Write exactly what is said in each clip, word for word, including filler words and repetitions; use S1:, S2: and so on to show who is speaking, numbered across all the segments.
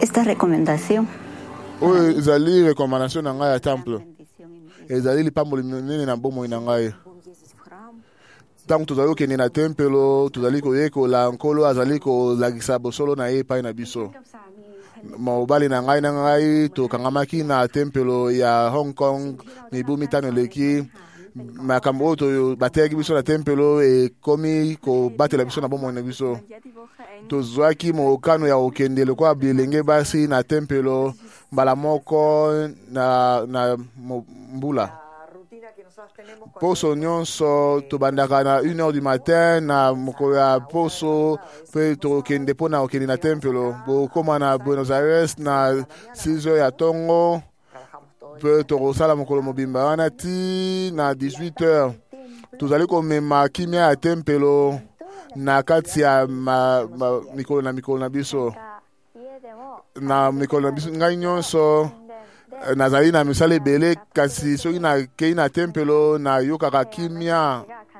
S1: esta recomendación.
S2: oyo ezali recommandation na ngai ya temple ezali lipamboli minene na bomoi na ngai ntango tozali kokende na tempelo tozali koyekola nkolo azali kolakisa bosolo na ye epai na biso mobali na ngai na ngai tokangamaki na tempelo ya Hong Kong mibu mitano eleki makambo oyo bateyaki biso na tempelo ekomi kobatela biso na bomoi na biso tozwaki mokano ya kokende lokola bilenge basi na tempelo mbala moko na, na mbula poso nyonso tobandaka na une heure du matin na mokolo ya poso mpe tokende mpo na kokende na tempelo bokóma na Buenos Aires na six heures ya ntongo mpe tokosala mokolo mobimba wana ti na dix-huit heures tozali komema kimia ya tempelo na kati ya ma, ma, mikolo na mikolo na biso na mikolo na biso ngai nyonso nazali na misala ebele kasi soki nakei na tempelo nayokaka kimia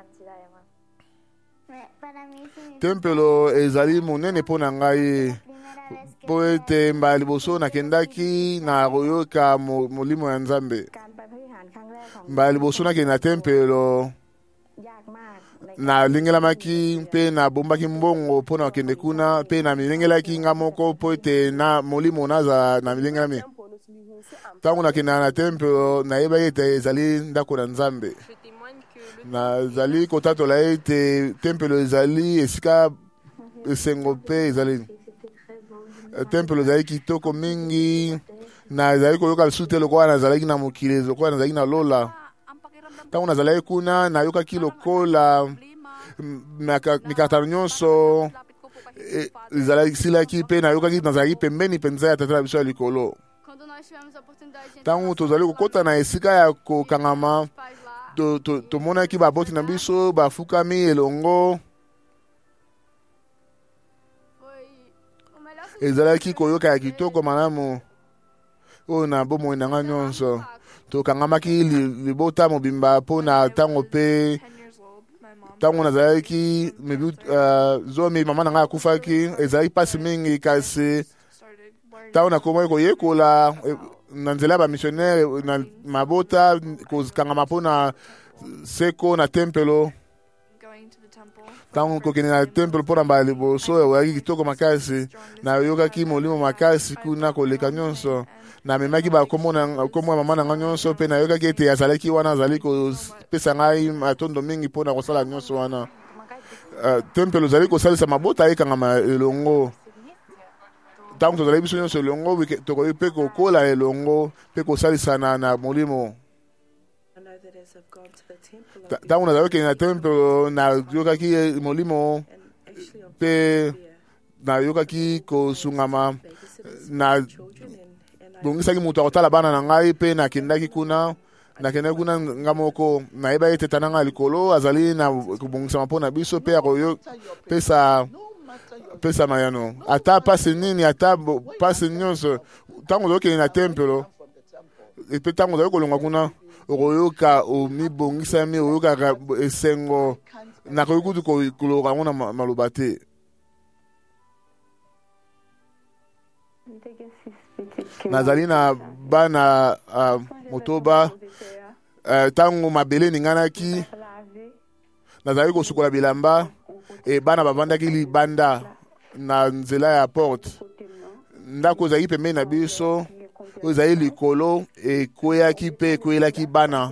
S2: tempelo ezali monene mpo na ngai mpo ete mbala liboso nakendaki na koyoka molimo ya Nzambe mbala liboso nakende na tempelo nalingelamaki mpe nabombaki mbongo mpo na kokende kuna mpe namilengelaki nga moko mpo ete na molimo naza na milengelami ntango nakendaka na tempelo nayebaki ete ezali ndako na Nzambe nazali kotatola ete tempelo ezali esika esengo mpe ezali tempelo ezali kitoko mingi nazali koyoka lisusu te lokola nazalaki na mokili lokola nazalaki na lola ntango nazalaki kuna nayokaki lokola mikakatano nyonso ezalaki silaki mpe nayokaki nazalaki pembeni mpenza ya tata na biso ya likolo ntango tozali kokota na esika ya kokangama tomonaki baboti na biso bafukami elongo ezalaki koyoka ya kitoko malamu oyo na bomoi na ngai nyonso tokangamaki libota mobimba mpo na ntango mpe ntango nazalaki zomi mama na ngai akufaki ezalaki mpasi mingi kasi ntango nakomaki koyekola na nzela ya bamissionnaire na mabota kokangama mpo na seko na tempelo ntango kokende na tempelo mpo na mbala liboso ezalaki kitoko makasi nayokaki molimo makasi kuna koleka nyonso namemaki bakombo ya mama na ngai nyonso mpe nayokaki ete azalaki wana azali kopesa ngai matondo mingi mpo na kosala nyonso wana tempelo ezali kosalisa mabota ekangama elongo ntango tozali biso nyonso elongo tokoki mpe kokola elongo mpe kosalisana na molimo ntango nazali kokende na tempelo nayokaki molimo mpe nayokaki kosungama na bongisaki moto akotala bana na ngai mpe nakendaki kuna nakendaki kuna nga moko nayebaki ete tata na ngai likolo azali na kobongisama mpo na biso mpe akopesa pesa mayano ata pasi nini ata pasi nyonso ntango ozali kokende na tempelo epe ntango ozali kolonga kuna okoyoka omibongisami oyokaka esengo nakoki kutu koloka yango na maloba te nazali na bana uh, motoba ntango uh, mabele eninganaki nazali kosukola bilamba e bana bavandaki libanda na nzela ya porte ndako ezalaki pembeni na biso oyo ezali likolo ekweyaki mpe ekweyelaki bana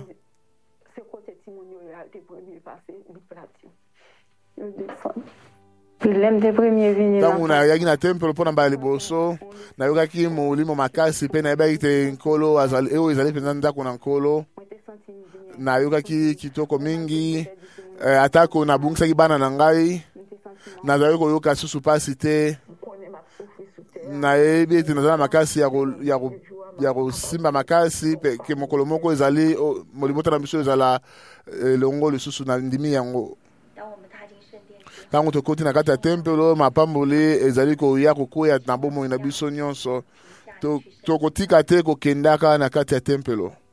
S2: ntango nayaki na tempelo mpo na mbala liboso nayokaki molimo makasi mpe nayebaki te nkolo oyo ezali mpenza ndako na nkolo nayokaki kitoko mingi atako nabungisaki bana na ngai nazali koyoka susu pasi te nayebi ete nazala makasi ya kosimba makasi ke mokolo moko ezali molibota na biso ezala elongo lisusu na ndimi yango ntango tokoti na kati ya tempelo mapamboli ezali koya kokwea na bomoi na biso nyonso tokotika te kokendaka na kati ya tempelo